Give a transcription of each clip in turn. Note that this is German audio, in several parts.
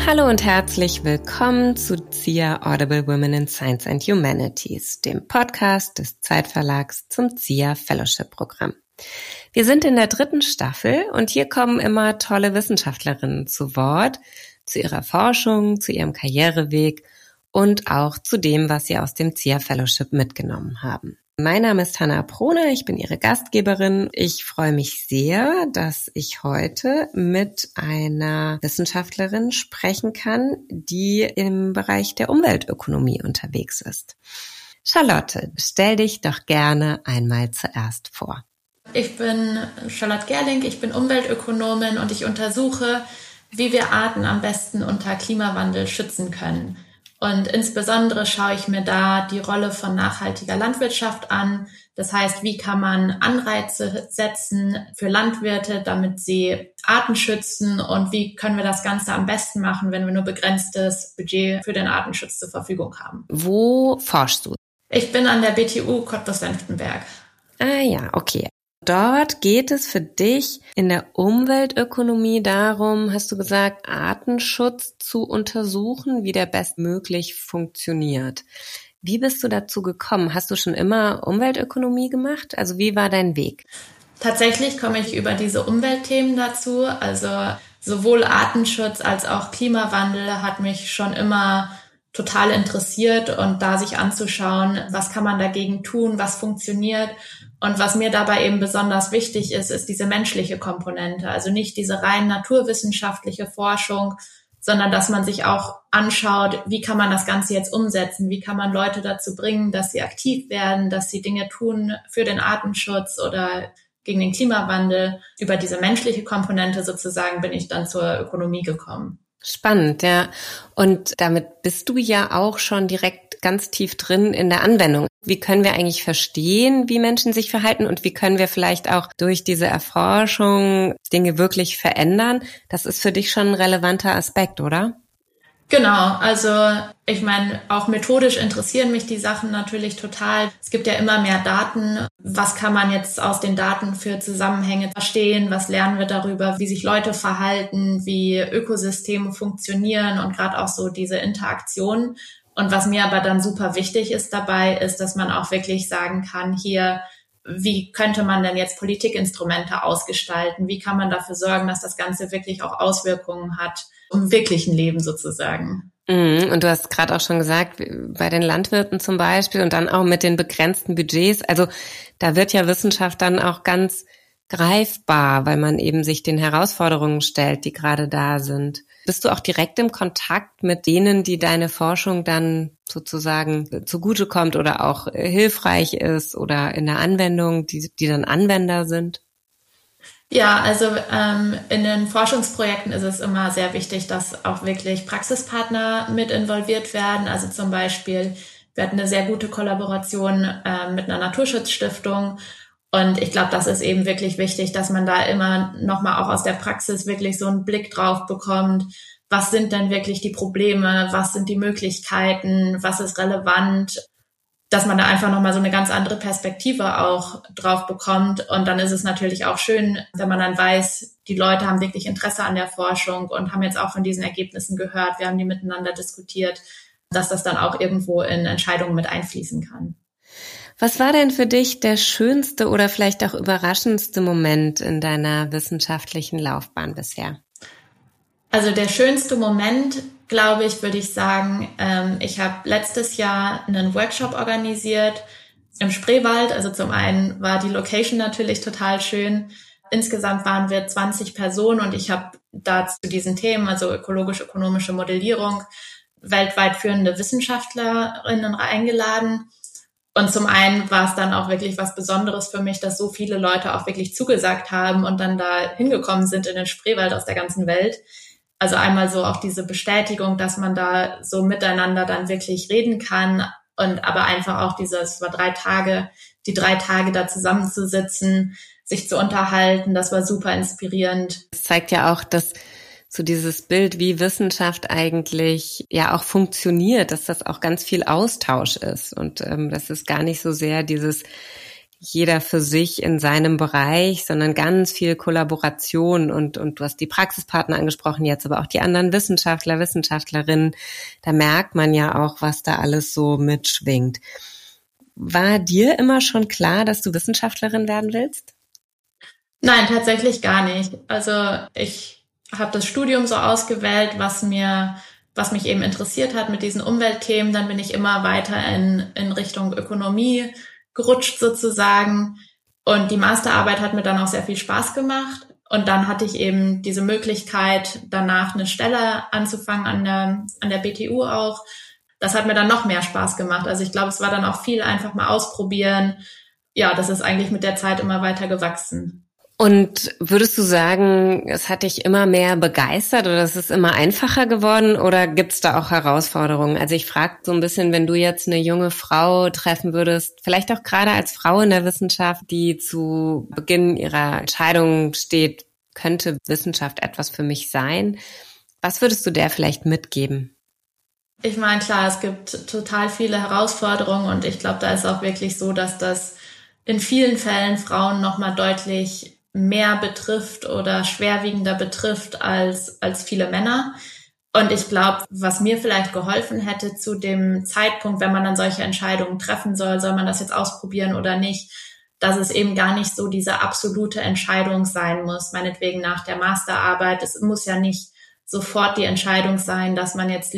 Hallo und herzlich willkommen zu ZIA Audible Women in Science and Humanities, dem Podcast des Zeitverlags zum ZIA Fellowship Programm. Wir sind in der 3. Staffel und hier kommen immer tolle Wissenschaftlerinnen zu Wort, zu ihrer Forschung, zu ihrem Karriereweg und auch zu dem, was sie aus dem ZIA Fellowship mitgenommen haben. Mein Name ist Hannah Prohne, ich bin Ihre Gastgeberin. Ich freue mich sehr, dass ich heute mit einer Wissenschaftlerin sprechen kann, die im Bereich der Umweltökonomie unterwegs ist. Charlotte, stell dich doch gerne einmal zuerst vor. Ich bin Charlotte Gerling, ich bin Umweltökonomin und ich untersuche, wie wir Arten am besten unter Klimawandel schützen können. Und insbesondere schaue ich mir da die Rolle von nachhaltiger Landwirtschaft an. Das heißt, wie kann man Anreize setzen für Landwirte, damit sie Arten schützen, und wie können wir das Ganze am besten machen, wenn wir nur begrenztes Budget für den Artenschutz zur Verfügung haben. Wo forschst du? Ich bin an der BTU Cottbus-Senftenberg. Ah ja, okay. Dort geht es für dich in der Umweltökonomie darum, hast du gesagt, Artenschutz zu untersuchen, wie der bestmöglich funktioniert. Wie bist du dazu gekommen? Hast du schon immer Umweltökonomie gemacht? Also wie war dein Weg? Tatsächlich komme ich über diese Umweltthemen dazu. Also sowohl Artenschutz als auch Klimawandel hat mich schon immer total interessiert, und da sich anzuschauen, was kann man dagegen tun, was funktioniert. Und was mir dabei eben besonders wichtig ist, ist diese menschliche Komponente. Also nicht diese rein naturwissenschaftliche Forschung, sondern dass man sich auch anschaut, wie kann man das Ganze jetzt umsetzen? Wie kann man Leute dazu bringen, dass sie aktiv werden, dass sie Dinge tun für den Artenschutz oder gegen den Klimawandel? Über diese menschliche Komponente sozusagen bin ich dann zur Ökonomie gekommen. Spannend, ja. Und damit bist du ja auch schon direkt ganz tief drin in der Anwendung. Wie können wir eigentlich verstehen, wie Menschen sich verhalten, und wie können wir vielleicht auch durch diese Erforschung Dinge wirklich verändern? Das ist für dich schon ein relevanter Aspekt, oder? Genau, also ich meine, auch methodisch interessieren mich die Sachen natürlich total. Es gibt ja immer mehr Daten. Was kann man jetzt aus den Daten für Zusammenhänge verstehen? Was lernen wir darüber, wie sich Leute verhalten, wie Ökosysteme funktionieren und gerade auch so diese Interaktion. Und was mir aber dann super wichtig ist dabei, ist, dass man auch wirklich sagen kann, hier, wie könnte man denn jetzt Politikinstrumente ausgestalten? Wie kann man dafür sorgen, dass das Ganze wirklich auch Auswirkungen hat im wirklichen Leben sozusagen? Und du hast gerade auch schon gesagt, bei den Landwirten zum Beispiel und dann auch mit den begrenzten Budgets. Also da wird ja Wissenschaft dann auch ganz greifbar, weil man eben sich den Herausforderungen stellt, die gerade da sind. Bist du auch direkt im Kontakt mit denen, die deine Forschung dann sozusagen zugutekommt oder auch hilfreich ist, oder in der Anwendung, die dann Anwender sind? Ja, also in den Forschungsprojekten ist es immer sehr wichtig, dass auch wirklich Praxispartner mit involviert werden. Also zum Beispiel, wir hatten eine sehr gute Kollaboration mit einer Naturschutzstiftung. Und ich glaube, das ist eben wirklich wichtig, dass man da immer nochmal auch aus der Praxis wirklich so einen Blick drauf bekommt. Was sind denn wirklich die Probleme? Was sind die Möglichkeiten? Was ist relevant? Dass man da einfach nochmal so eine ganz andere Perspektive auch drauf bekommt. Und dann ist es natürlich auch schön, wenn man dann weiß, die Leute haben wirklich Interesse an der Forschung und haben jetzt auch von diesen Ergebnissen gehört. Wir haben die miteinander diskutiert, dass das dann auch irgendwo in Entscheidungen mit einfließen kann. Was war denn für dich der schönste oder vielleicht auch überraschendste Moment in deiner wissenschaftlichen Laufbahn bisher? Also der schönste Moment, glaube ich, würde ich sagen, ich habe letztes Jahr einen Workshop organisiert im Spreewald. Also zum einen war die Location natürlich total schön. Insgesamt waren wir 20 Personen und ich habe da zu diesen Themen, also ökologisch-ökonomische Modellierung, weltweit führende Wissenschaftlerinnen eingeladen. Und zum einen war es dann auch wirklich was Besonderes für mich, dass so viele Leute auch wirklich zugesagt haben und dann da hingekommen sind in den Spreewald aus der ganzen Welt. Also einmal so auch diese Bestätigung, dass man da so miteinander dann wirklich reden kann, und aber einfach auch es war 3 Tage, die 3 Tage da zusammenzusitzen, sich zu unterhalten, das war super inspirierend. Das zeigt ja auch, dass so dieses Bild, wie Wissenschaft eigentlich ja auch funktioniert, dass das auch ganz viel Austausch ist und dass es gar nicht so sehr dieses jeder für sich in seinem Bereich, sondern ganz viel Kollaboration und du hast die Praxispartner angesprochen, jetzt aber auch die anderen Wissenschaftler, Wissenschaftlerinnen. Da merkt man ja auch, was da alles so mitschwingt. War dir immer schon klar, dass du Wissenschaftlerin werden willst? Nein, tatsächlich gar nicht. Also ich habe das Studium so ausgewählt, was mich eben interessiert hat mit diesen Umweltthemen. Dann bin ich immer weiter in Richtung Ökonomie gerutscht sozusagen. Und die Masterarbeit hat mir dann auch sehr viel Spaß gemacht. Und dann hatte ich eben diese Möglichkeit, danach eine Stelle anzufangen an der BTU auch. Das hat mir dann noch mehr Spaß gemacht. Also ich glaube, es war dann auch viel einfach mal ausprobieren. Ja, das ist eigentlich mit der Zeit immer weiter gewachsen. Und würdest du sagen, es hat dich immer mehr begeistert oder es ist immer einfacher geworden oder gibt's da auch Herausforderungen? Also ich frage so ein bisschen, wenn du jetzt eine junge Frau treffen würdest, vielleicht auch gerade als Frau in der Wissenschaft, die zu Beginn ihrer Entscheidung steht, könnte Wissenschaft etwas für mich sein? Was würdest du der vielleicht mitgeben? Ich meine, klar, es gibt total viele Herausforderungen und ich glaube, da ist auch wirklich so, dass das in vielen Fällen Frauen nochmal deutlich mehr betrifft oder schwerwiegender betrifft als viele Männer. Und ich glaube, was mir vielleicht geholfen hätte zu dem Zeitpunkt, wenn man dann solche Entscheidungen treffen soll man das jetzt ausprobieren oder nicht, dass es eben gar nicht so diese absolute Entscheidung sein muss, meinetwegen nach der Masterarbeit. Es muss ja nicht sofort die Entscheidung sein, dass man jetzt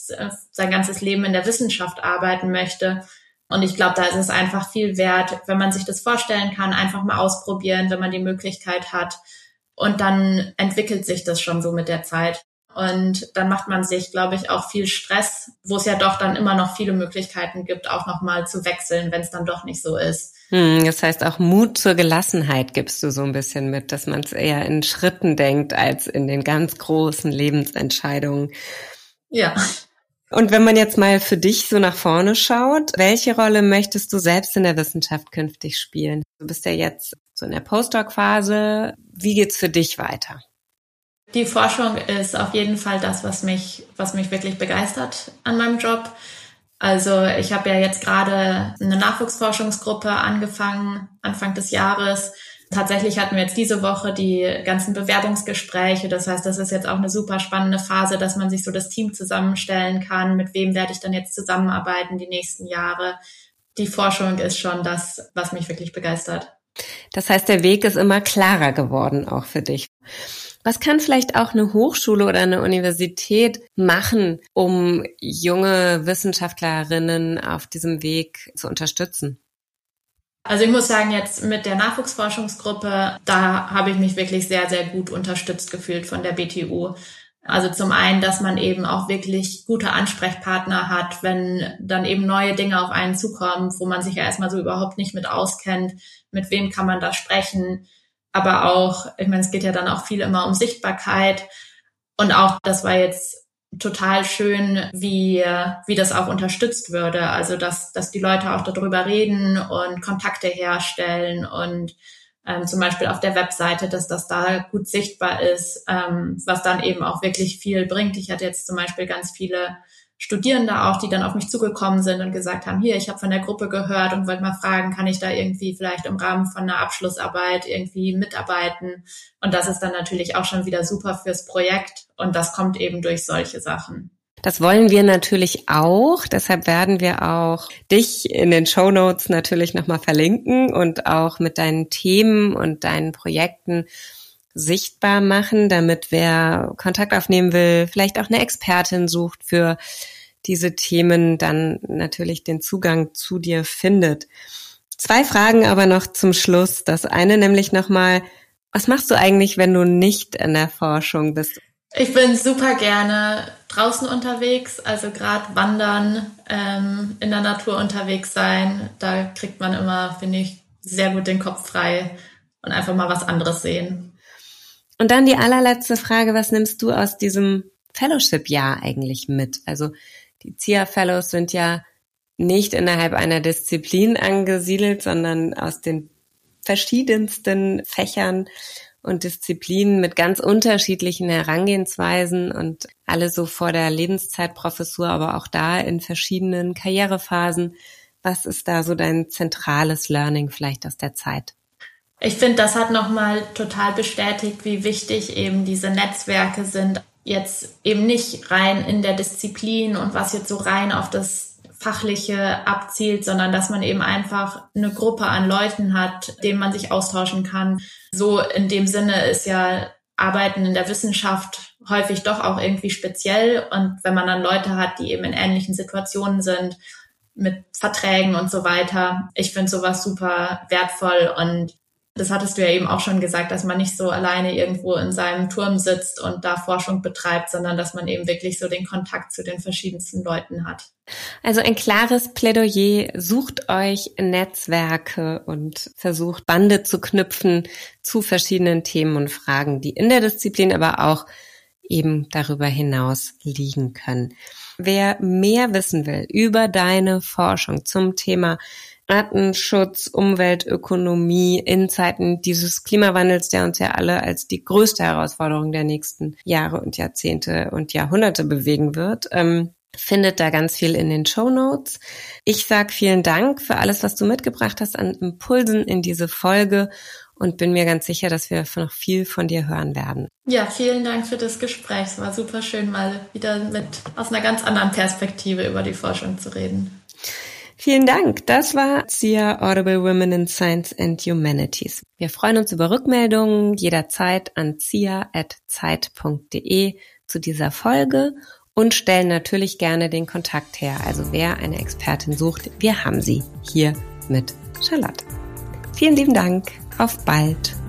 sein ganzes Leben in der Wissenschaft arbeiten möchte. Und ich glaube, da ist es einfach viel wert, wenn man sich das vorstellen kann, einfach mal ausprobieren, wenn man die Möglichkeit hat. Und dann entwickelt sich das schon so mit der Zeit. Und dann macht man sich, glaube ich, auch viel Stress, wo es ja doch dann immer noch viele Möglichkeiten gibt, auch nochmal zu wechseln, wenn es dann doch nicht so ist. Das heißt, auch Mut zur Gelassenheit gibst du so ein bisschen mit, dass man es eher in Schritten denkt, als in den ganz großen Lebensentscheidungen. Ja. Und wenn man jetzt mal für dich so nach vorne schaut, welche Rolle möchtest du selbst in der Wissenschaft künftig spielen? Du bist ja jetzt so in der Postdoc-Phase. Wie geht's für dich weiter? Die Forschung ist auf jeden Fall das, was mich wirklich begeistert an meinem Job. Also ich habe ja jetzt gerade eine Nachwuchsforschungsgruppe angefangen, Anfang des Jahres. Tatsächlich hatten wir jetzt diese Woche die ganzen Bewerbungsgespräche. Das heißt, das ist jetzt auch eine super spannende Phase, dass man sich so das Team zusammenstellen kann. Mit wem werde ich dann jetzt zusammenarbeiten die nächsten Jahre? Die Forschung ist schon das, was mich wirklich begeistert. Das heißt, der Weg ist immer klarer geworden, auch für dich. Was kann vielleicht auch eine Hochschule oder eine Universität machen, um junge Wissenschaftlerinnen auf diesem Weg zu unterstützen? Also ich muss sagen, jetzt mit der Nachwuchsforschungsgruppe, da habe ich mich wirklich sehr, sehr gut unterstützt gefühlt von der BTU. Also zum einen, dass man eben auch wirklich gute Ansprechpartner hat, wenn dann eben neue Dinge auf einen zukommen, wo man sich ja erstmal so überhaupt nicht mit auskennt, mit wem kann man da sprechen. Aber auch, ich meine, es geht ja dann auch viel immer um Sichtbarkeit. Und auch, das war jetzt total schön, wie das auch unterstützt würde. Also, dass die Leute auch darüber reden und Kontakte herstellen und zum Beispiel auf der Webseite, dass das da gut sichtbar ist, was dann eben auch wirklich viel bringt. Ich hatte jetzt zum Beispiel ganz viele Studierende auch, die dann auf mich zugekommen sind und gesagt haben, hier, ich habe von der Gruppe gehört und wollte mal fragen, kann ich da irgendwie vielleicht im Rahmen von einer Abschlussarbeit irgendwie mitarbeiten? Und das ist dann natürlich auch schon wieder super fürs Projekt und das kommt eben durch solche Sachen. Das wollen wir natürlich auch, deshalb werden wir auch dich in den Shownotes natürlich nochmal verlinken und auch mit deinen Themen und deinen Projekten sichtbar machen, damit wer Kontakt aufnehmen will, vielleicht auch eine Expertin sucht für diese Themen, dann natürlich den Zugang zu dir findet. 2 Fragen aber noch zum Schluss. Das eine nämlich nochmal, was machst du eigentlich, wenn du nicht in der Forschung bist? Ich bin super gerne draußen unterwegs, also gerade wandern, in der Natur unterwegs sein. Da kriegt man immer, finde ich, sehr gut den Kopf frei und einfach mal was anderes sehen. Und dann die allerletzte Frage, was nimmst du aus diesem Fellowship-Jahr eigentlich mit? Also die CIA-Fellows sind ja nicht innerhalb einer Disziplin angesiedelt, sondern aus den verschiedensten Fächern und Disziplinen mit ganz unterschiedlichen Herangehensweisen und alle so vor der Lebenszeitprofessur, aber auch da in verschiedenen Karrierephasen. Was ist da so dein zentrales Learning vielleicht aus der Zeit? Ich finde, das hat nochmal total bestätigt, wie wichtig eben diese Netzwerke sind. Jetzt eben nicht rein in der Disziplin und was jetzt so rein auf das Fachliche abzielt, sondern dass man eben einfach eine Gruppe an Leuten hat, denen man sich austauschen kann. So in dem Sinne ist ja Arbeiten in der Wissenschaft häufig doch auch irgendwie speziell. Und wenn man dann Leute hat, die eben in ähnlichen Situationen sind, mit Verträgen und so weiter, ich finde sowas super wertvoll. Und das hattest du ja eben auch schon gesagt, dass man nicht so alleine irgendwo in seinem Turm sitzt und da Forschung betreibt, sondern dass man eben wirklich so den Kontakt zu den verschiedensten Leuten hat. Also ein klares Plädoyer, sucht euch Netzwerke und versucht Bande zu knüpfen zu verschiedenen Themen und Fragen, die in der Disziplin, aber auch eben darüber hinaus liegen können. Wer mehr wissen will über deine Forschung zum Thema Artenschutz, Umweltökonomie in Zeiten dieses Klimawandels, der uns ja alle als die größte Herausforderung der nächsten Jahre und Jahrzehnte und Jahrhunderte bewegen wird, findet da ganz viel in den Shownotes. Ich sag vielen Dank für alles, was du mitgebracht hast an Impulsen in diese Folge und bin mir ganz sicher, dass wir noch viel von dir hören werden. Ja, vielen Dank für das Gespräch. Es war super schön, mal wieder aus einer ganz anderen Perspektive über die Forschung zu reden. Vielen Dank. Das war ZIA Audible Women in Science and Humanities. Wir freuen uns über Rückmeldungen jederzeit an zia@zeit.de zu dieser Folge und stellen natürlich gerne den Kontakt her. Also wer eine Expertin sucht, wir haben sie hier mit Charlotte. Vielen lieben Dank. Auf bald.